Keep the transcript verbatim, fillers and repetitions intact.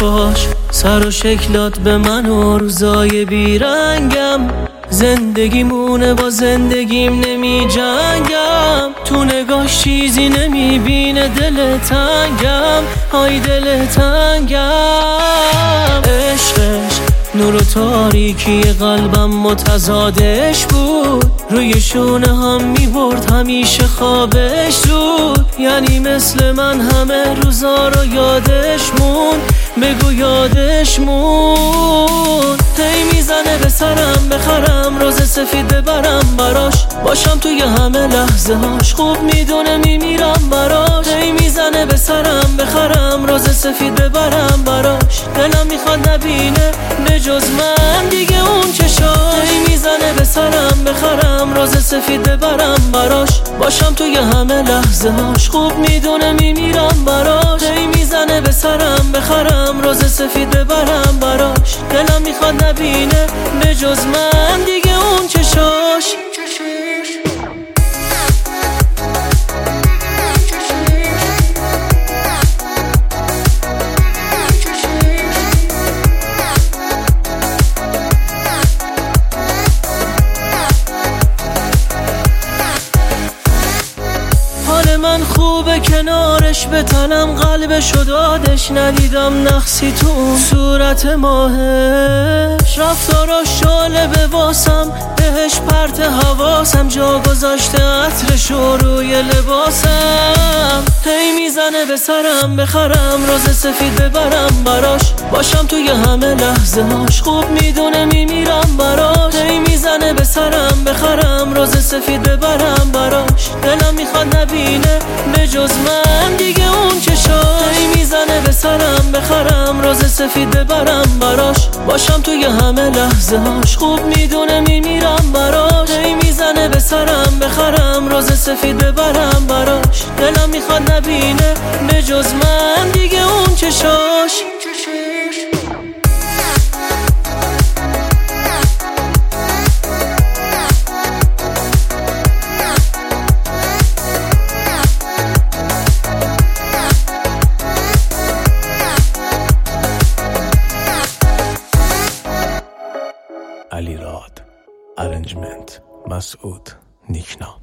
حرفاش، سر و شکلات به من و روزای بیرنگم. زندگیمونه با زندگیم نمی جنگم، تو نگاش چیزی نمی بینه دل تنگم، های دل تنگم. عشقش نور و تاریکی قلبم متضادش بود، روی شونه هم می برد همیشه خوابش زود. یعنی مثل من همه روزا رو یادش موند، بگو یادش موند. هی میزنه به سرم بخرم روز سفید ببرم براش، باشم توی همه لحظه هاش، خوب میدونه میمیرم براش. هی میزنه به سرم بخرم روز سفید ببرم براش، دلم میخواد نبینه بجز من دیگه اون چشاش. هی میزنه به سرم بخرم روز سفید ببرم براش، باشم توی همه لحظه هاش، خوب میدونه میمیرم براش. هی میزنه به سرم بخرم روز سفید ببرم براش، دلم میخواد نبینه بجز من دیگه اون چشاش. من خوبه کنارش بتنم، قلبشو دادش، ندیدم نقصی تو اون صورت ماهش. رفتاراش جالبه واسم، بهش پرت حواسم، جا گذاشته عطرشو روی لباسم. هی میزنه به سرم بخرم روز سفید ببرم براش، باشم توی همه لحظه هاش، خوب میدونه میمیرم براش. هی میزنه به سرم بخرم روز سفید ببرم براش، دلم میخواد نبینه بجز من دیگه اون چشاش. هی میزنه به سرم بخرم روز سفید ببرم براش، باشم توی همه لحظه هاش، خوب میدونه میمیرم براش. هی میزنه به سرم بخرم روز سفید ببرم براش، دلم میخواد نبینه بجز من دیگه اون چشاش. علی راد، ارنجمنت مسعود نیکنا.